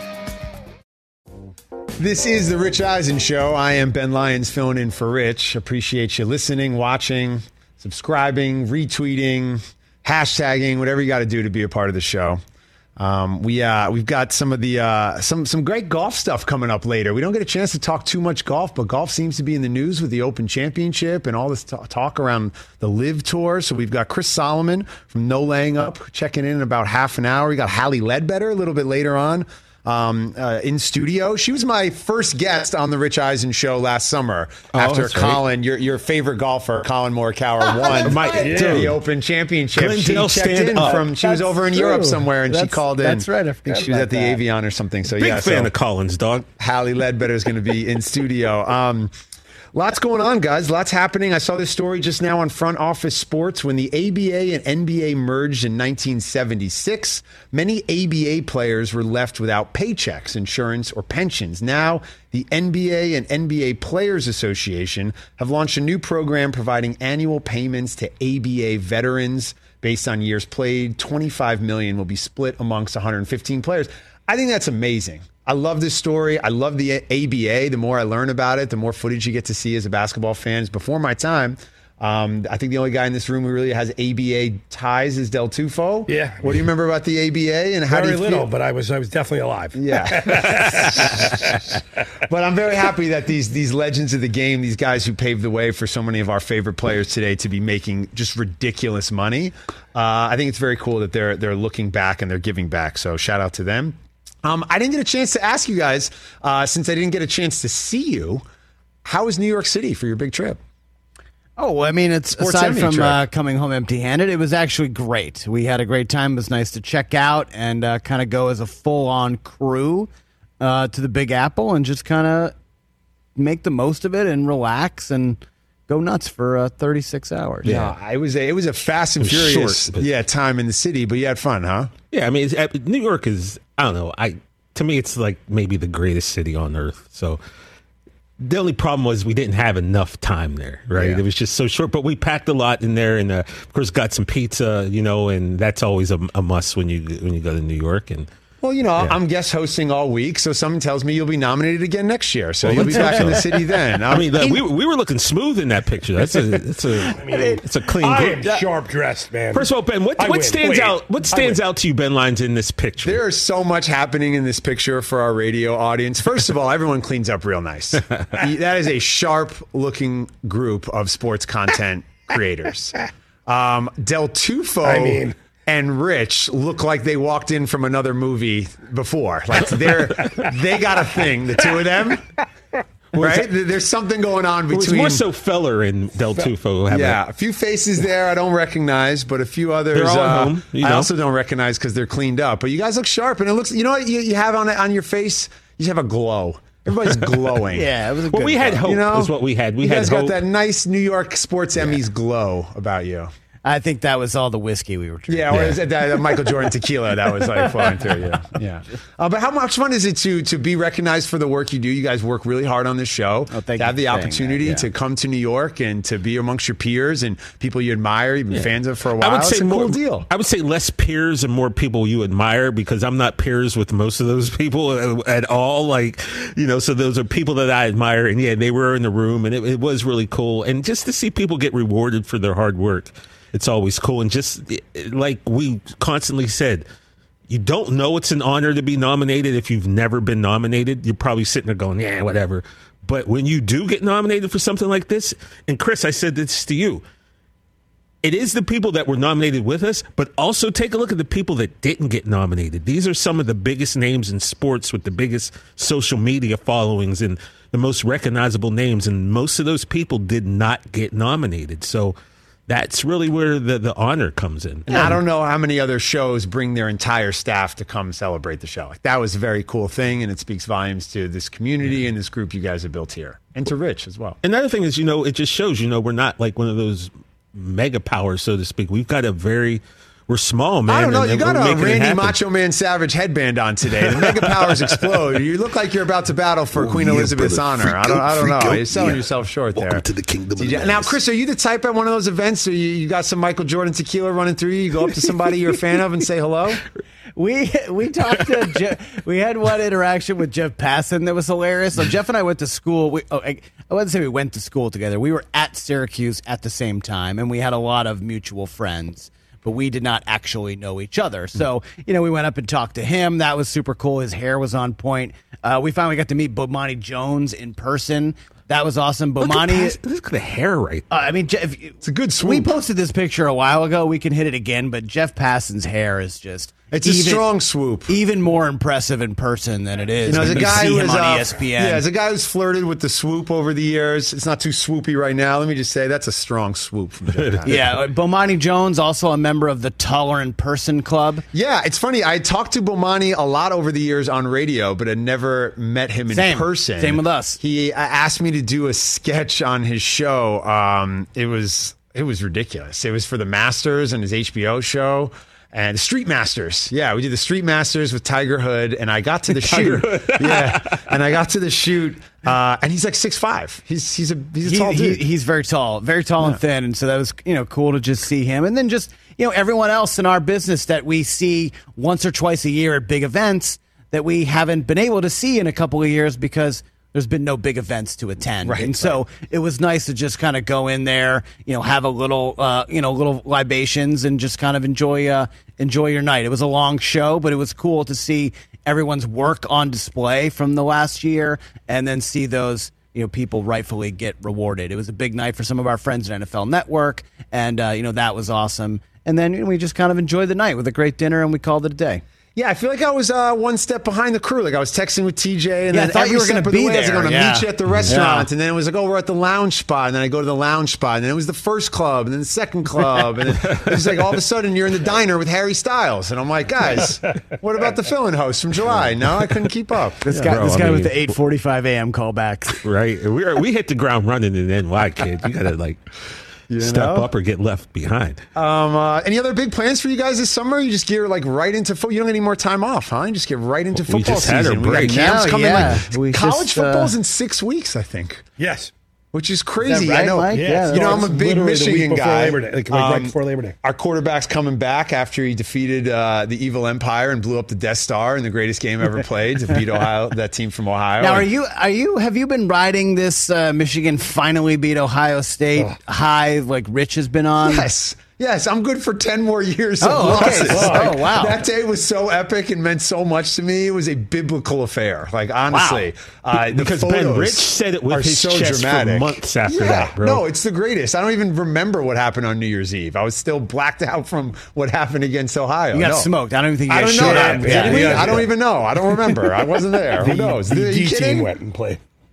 This is the Rich Eisen Show. I am Ben Lyons filling in for Rich. Appreciate you listening, watching, subscribing, retweeting, hashtagging, whatever you got to do to be a part of the show. Um, we uh, we've got some of the uh, some some great golf stuff coming up later. We don't get a chance to talk too much golf, but golf seems to be in the news with the Open Championship and all this t- talk around the Live Tour. So we've got Chris Solomon from No Laying Up checking in in about half an hour. We got Hallie Ledbetter a little bit later on. Um, uh, in studio. She was my first guest on the Rich Eisen Show last summer Oh, after that's right. Colin, your your favorite golfer, Colin Morikawa, won My- the dude. Open Championship. Glendale, she checked stand in up. from. She was That's over in true. Europe somewhere, and she That's- called in. that's right. I I think forgot she was about at the that. Avion or something. So Big yeah, fan so of Collins, dog. Hallie Ledbetter is going to be in studio. Um, Lots going on, guys. Lots happening. I saw this story just now on Front Office Sports. When the A B A and N B A merged in nineteen seventy-six, many A B A players were left without paychecks, insurance, or pensions. Now, the N B A and N B A Players Association have launched a new program providing annual payments to A B A veterans based on years played. twenty-five million dollars will be split amongst one hundred fifteen players. I think that's amazing. I love this story. I love the A B A. The more I learn about it, the more footage you get to see as a basketball fan. Before my time, um, I think the only guy in this room who really has A B A ties is Del Tufo. Yeah. What do you remember about the A B A and how Very do you little, feel? but I was I was definitely alive. Yeah. But I'm very happy that these these legends of the game, these guys who paved the way for so many of our favorite players today to be making just ridiculous money. Uh, I think it's very cool that they're they're looking back and they're giving back. So shout out to them. Um, I didn't get a chance to ask you guys, uh, since I didn't get a chance to see you, how was New York City for your big trip? Oh, I mean, it's Sports aside Emmy from trip. uh, coming home empty-handed, it was actually great. We had a great time. It was nice to check out and uh, kind of go as a full-on crew uh, to the Big Apple and just kind of make the most of it and relax and go nuts for uh, thirty-six hours. Yeah, it was a, it was a fast and It was furious short, but- yeah time in the city, but you had fun, huh? Yeah, I mean, it's, uh, New York is, I don't know, I to me, it's like maybe the greatest city on earth. So the only problem was we didn't have enough time there, right? Yeah. It was just so short, but we packed a lot in there, and uh, of course got some pizza, you know, and that's always a, a must when you when you go to New York. And Well, you know, Yeah. I'm guest hosting all week, so someone tells me you'll be nominated again next year. So Well, you'll be let's back hope in the so. city then. I mean, uh, we we were looking smooth in that picture. That's a it's a it's a clean I am group. sharp dressed, man. First of all, Ben, what I what win. stands Wait, out? What I stands win. out to you, Ben Lyons, in this picture? There is so much happening in this picture for our radio audience. First of all, everyone cleans up real nice. That is a sharp-looking group of sports content creators. Um, Del Tufo I mean- and Rich look like they walked in from another movie before. Like they're they got a thing, the two of them. Right? There's something going on It was between. more so Feller and Del Tufo. Having Yeah, a few faces there I don't recognize, but a few others They're all at uh, home, you I know. also don't recognize because they're cleaned up. But you guys look sharp, and it looks. You know what you, you have on it on your face? You just have a glow. Everybody's glowing. Yeah, it was a Well, good we had show. hope. You know? Is what we had. We you had guys hope. got that nice New York Sports Emmys glow about you. I think that was all the whiskey we were drinking. Yeah, or is it that, that Michael Jordan tequila that was like flowing through you? Yeah. Uh, but how much fun is it to to be recognized for the work you do? You guys work really hard on this show. Oh, thank to have you the for saying opportunity that, yeah. to come to New York and to be amongst your peers and people you admire, you've been Yeah. fans of for a while. I would It's say a more, cool deal. I would say less peers and more people you admire because I'm not peers with most of those people at all. Like, you know, so those are people that I admire. And yeah, they were in the room and it, it was really cool. And just to see people get rewarded for their hard work, it's always cool. And just like we constantly said, you don't know it's an honor to be nominated if you've never been nominated. You're probably sitting there going, yeah, whatever. But when you do get nominated for something like this, and Chris, I said this to you, it is the people that were nominated with us, but also take a look at the people that didn't get nominated. These are some of the biggest names in sports with the biggest social media followings and the most recognizable names. And most of those people did not get nominated. So that's really where the, the honor comes in. And I don't know how many other shows bring their entire staff to come celebrate the show. Like that was a very cool thing, and it speaks volumes to this community and this group you guys have built here, and to Rich as well. Another thing is, you know, it just shows, you know, we're not like one of those mega powers, so to speak. We've got a very, we're small, man. I don't know. and- You and got we're a making it Randy happen. Macho Man Savage headband on today. The mega powers explode. You look like you're about to battle for Oh, Queen yeah, Elizabeth's brother. honor. Freak I don't. out, I don't freak know. out. You're selling Yeah. yourself short Welcome there. to the kingdom of Did you- Now, madness. Chris, are you the type at one of those events? So you, you got some Michael Jordan tequila running through you? You go up to somebody you're a fan of and say hello? We we talked to Jeff, we had one interaction with Jeff Passan that was hilarious. So Jeff and I went to school. We, oh, I, I wouldn't say we went to school together. We were at Syracuse at the same time, and we had a lot of mutual friends. But we did not actually know each other. So, you know, we went up and talked to him. That was super cool. His hair was on point. Uh, we finally got to meet Bomani Jones in person. That was awesome. Look at, Bomani. Pas- look at the hair right Uh, I mean, Jeff, It's a good swoop. we posted this picture a while ago. We can hit it again, but Jeff Passan's hair is just. It's a strong swoop. Even more impressive in person than it is. You know, as a when guy see who him is on uh, E S P N. yeah, as a guy who's flirted with the swoop over the years, it's not too swoopy right now. Let me just say that's a strong swoop from Jeff Passan. Yeah, uh, Bomani Jones, also a member of the Taller in Person Club. Yeah, it's funny. I talked to Bomani a lot over the years on radio, but had never met him in Same. person. Same with us. He uh, asked me to do a sketch on his show. Um, it was it was ridiculous. It was for the Masters and his H B O show. And the Street Masters. Yeah, we did the Street Masters with Tiger Hood, and I got to the shoot. yeah, and I got to the shoot, uh, and he's like six five. He's he's a he's a He- tall he- dude. he's very tall, very tall and thin, and so that was you know cool to just see him, and then just you know everyone else in our business that we see once or twice a year at big events that we haven't been able to see in a couple of years because there's been no big events to attend. Right, and so it was nice to just kind of go in there, you know, have a little, uh, you know, little libations and just kind of enjoy, uh, enjoy your night. It was a long show, but it was cool to see everyone's work on display from the last year and then see those, you know, people rightfully get rewarded. It was a big night for some of our friends at N F L Network. And, uh, you know, that was awesome. And then you know, we just kind of enjoyed the night with a great dinner and we called it a day. Yeah, I feel like I was uh, one step behind the crew. Like I was texting with T J, and Yeah, I then thought every you were step gonna of the be way, I was there, going to yeah. meet you at the restaurant, Yeah. and then it was like, oh, we're at the lounge spot, and then I go to the lounge spot, and then it was the first club, and then the second club, and then it was like all of a sudden you're in the diner with Harry Styles, and I'm like, guys, what about the fill-in host from July? No, I couldn't keep up. This guy, Bro, this I guy mean- with the eight forty-five a.m. callbacks. Right. We are, we hit the ground running in N Y, kid. You got to like step know? up or get left behind. Um, uh, any other big plans for you guys this summer? You just get like right into football. You don't get any more time off, huh? You just get right into We football just had our season. We got break. camps No, coming. yeah. Like, We college just, uh, football's in six weeks, I think. Yes. Which is crazy. right, I know. Mike? Yeah, you know, I'm a it's big literally the week Michigan before guy. Labor Day, like, like right Um, before Labor Day. Our quarterback's coming back after he defeated uh, the evil empire and blew up the Death Star in the greatest game ever played to beat Ohio, that team from Ohio. Now, are And- you are you have you been riding this uh, Michigan finally beat Ohio State high like Rich has been on? Yes. Yes, I'm good for ten more years of Oh, okay. losses. Oh, wow. That day was so epic and meant so much to me. It was a biblical affair. Like, honestly. Uh, the Because Ben photos Rich said it with are his so chest dramatic. for months after Yeah. that, bro. No, it's the greatest. I don't even remember what happened on New Year's Eve. I was still blacked out from what happened against Ohio. You got No. smoked. I don't even think you I guys don't know showed that. up. Kidding me? yeah, I don't yeah. even know. I don't remember. I wasn't there. Who knows? The Are you D kidding? team went and played.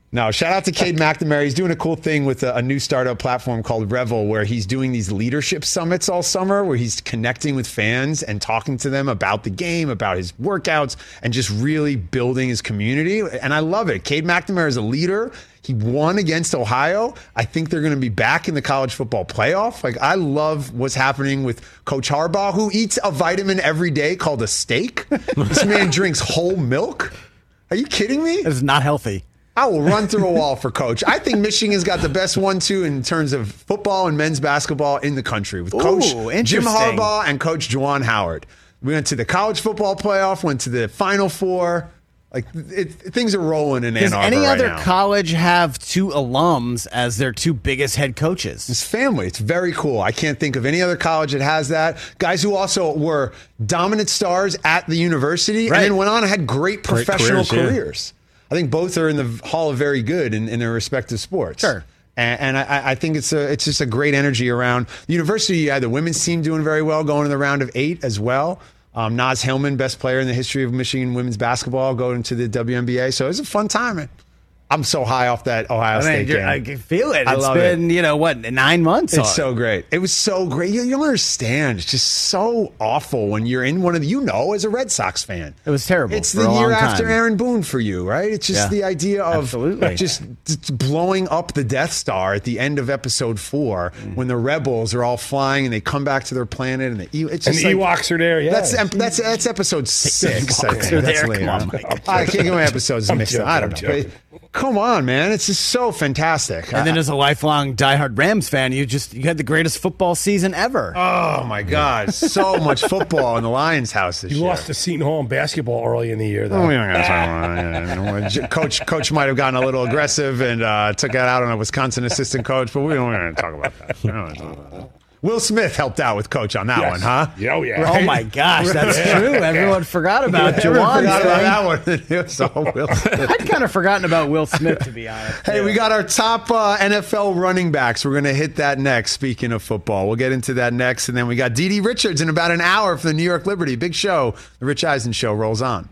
No, shout out to Cade McNamara. He's doing a cool thing with a, a new startup platform called Revel, where he's doing these leadership summits all summer, where he's connecting with fans and talking to them about the game, about his workouts, and just really building his community. And I love it. Cade McNamara is a leader. He won against Ohio. I think they're going to be back in the college football playoff. Like, I love what's happening with Coach Harbaugh, who eats a vitamin every day called a steak. This man drinks whole milk. Are you kidding me? It's not healthy. I will run through a wall for Coach. I think Michigan's got the best one two in terms of football and men's basketball in the country with Coach Ooh, Jim interesting. Harbaugh and Coach Juwan Howard. We went to the college football playoff, went to the Final Four. Like, it, things are rolling in Ann Does Arbor any right other now. college have two alums as their two biggest head coaches? It's family. It's very cool. I can't think of any other college that has that. Guys who also were dominant stars at the university Right. and then went on and had great Great professional careers, yeah. careers. I think both are in the Hall of Very Good in, in their respective sports. Sure. And, and I, I think it's a it's just a great energy around the university. You had the women's team doing very well, going to the round of eight as well. Um, Naz Hillman, best player in the history of Michigan women's basketball, going to the W N B A. So it was a fun time. Man. I'm so high off that Ohio I State mean, you're- game. I can feel it. I It's love been, it. you know, what, nine months? It's on- so great. It was so great. You, you don't understand. It's just so awful when you're in one of the, you know, as a Red Sox fan. It was terrible It's for the a year long after time. Aaron Boone for you, right? It's just Yeah. the idea of Absolutely. just d- blowing up the Death Star at the end of episode four when the rebels are all flying and they come back to their planet and the, E- it's And just the like, Ewoks are there, yeah. That's, ep- that's, that's episode six. I Ewoks think. are That's there. later. Come on, Mike. I can't get my episodes I'm mixed up. joking, I I'm don't know. joking. Come on, man. It's just so fantastic. And then I- as a lifelong diehard Rams fan, you just you had the greatest football season ever. Oh my God! So much football in the Lions' house this You year. lost to Seton Hall in basketball early in the year, though. Oh, we don't gotta talk about it. Coach, Coach might have gotten a little aggressive and uh, took it out on a Wisconsin assistant coach, but we don't want to talk about that. We don't wanna talk about that. Will Smith helped out with Coach on that Yes. one, huh? Yeah, oh, yeah. Oh my gosh, that's true. Everyone forgot about Everyone Juwan. forgot about that one. It was all Will Smith. I'd kind of forgotten about Will Smith, to be honest. Hey, we got our top uh, N F L running backs. We're going to hit that next, speaking of football. We'll get into that next. And then we got D D Richards in about an hour for the New York Liberty. Big show. The Rich Eisen Show rolls on.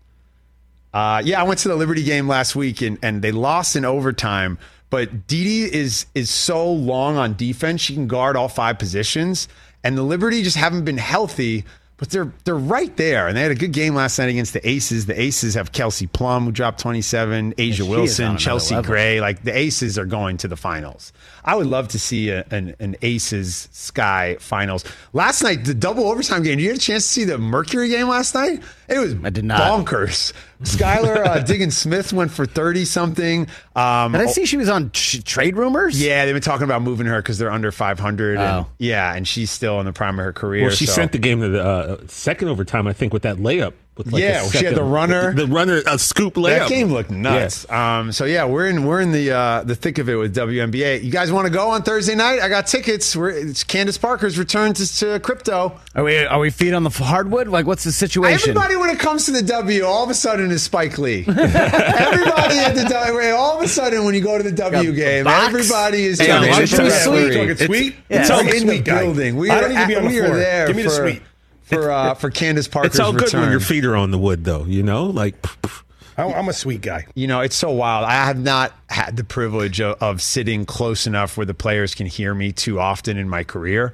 Uh, yeah, I went to the Liberty game last week, and, and they lost in overtime. But Dee Dee is is so long on defense; she can guard all five positions. And the Liberty just haven't been healthy, but they're they're right there. And they had a good game last night against the Aces. The Aces have Kelsey Plum, who dropped twenty-seven, Asia she is on Wilson, another Chelsea level. Gray. Like, the Aces are going to the finals. I would love to see a, an, an Aces Sky finals. Last night, the double overtime game. Did you get a chance to see the Mercury game last night? It was I did not. bonkers. Skylar uh, Diggins Smith went for thirty something. Um, Did I see she was on ch- trade rumors? yeah, they've been talking about moving her because they're under five hundred. And, Oh. yeah, and she's still in the prime of her career. Well, she so. sent the game to the uh, second overtime, I think, with that layup. With like Yeah, a she had second- the runner. the runner, a scoop layup. That game looked nuts. Um, so yeah, we're in we're in the uh, the thick of it with W N B A. You guys want to go on Thursday night? I got tickets. We're, it's Candace Parker's return to, to crypto. Are we are we feet on the hardwood? Like, what's the situation? Everybody, when it comes to the W, all of a sudden is Spike Lee. Everybody at the W, all of a sudden when you go to the W Got game, box. everybody is Hey, trying to lunch enter was that sweet. three. Talking sweet? Yeah. It's We're all in the sweet guy. building. We I are, don't need to be on the we are floor. there Give me the for, sweet. for uh, for Candace Parker's It's all good return. when your feet are on the wood, though. You know, like I'm I'm a sweet guy. You know, it's so wild. I have not had the privilege of, of sitting close enough where the players can hear me too often in my career.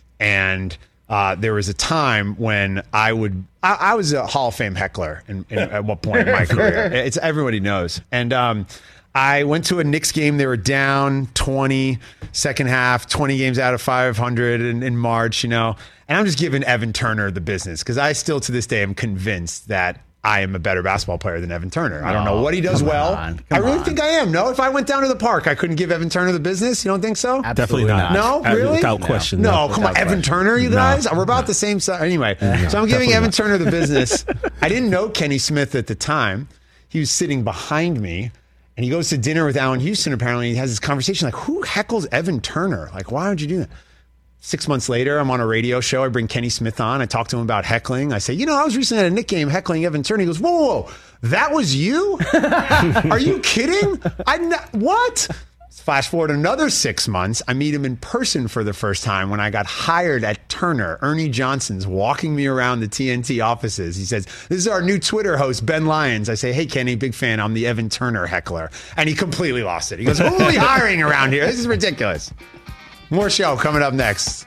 And uh, there was a time when I would, I, I was a Hall of Fame heckler in, in, at one point in my career. It's everybody knows. And um, I went to a Knicks game. They were down twenty, second half, twenty games out of five hundred in, in March, you know. And I'm just giving Evan Turner the business because I still to this day am convinced that I am a better basketball player than Evan Turner. I don't know what he does come well. on, come I really on. think I am. No, if I went down to the park, I couldn't give Evan Turner the business. You don't think so? definitely not. No, Uh, really? Without No. question. No, come on, without Evan question. Turner, you No, guys? We're about no. the same size. Anyway, so I'm giving definitely Evan not. Turner the business. I didn't know Kenny Smith at the time. He was sitting behind me, and he goes to dinner with Allen Houston, apparently. He has this conversation like, who heckles Evan Turner? Like, why would you do that? Six months later, I'm on a radio show. I bring Kenny Smith on. I talk to him about heckling. I say, you know, I was recently at a Knick game heckling Evan Turner. He goes, whoa, whoa, whoa. That was you? Are you kidding? I n- what? Flash forward another six months. I meet him in person for the first time when I got hired at Turner, Ernie Johnson's walking me around the T N T offices. He says, this is our new Twitter host, Ben Lyons. I say, hey, Kenny, big fan. I'm the Evan Turner heckler. And he completely lost it. He goes, who are we hiring around here? This is ridiculous. More show coming up next.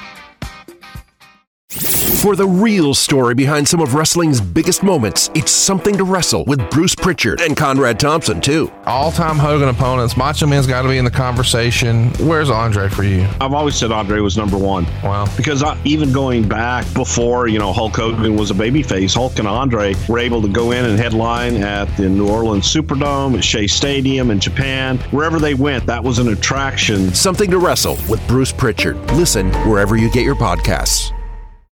For the real story behind some of wrestling's biggest moments, it's Something to Wrestle with Bruce Pritchard and Conrad Thompson, too. All-time Hogan opponents. Macho Man's got to be in the conversation. Where's Andre for you? I've always said Andre was number one. Wow. Because I, even going back before, you know, Hulk Hogan was a babyface, Hulk and Andre were able to go in and headline at the New Orleans Superdome, at Shea Stadium in Japan. Wherever they went, that was an attraction. Something to Wrestle with Bruce Pritchard. Listen wherever you get your podcasts.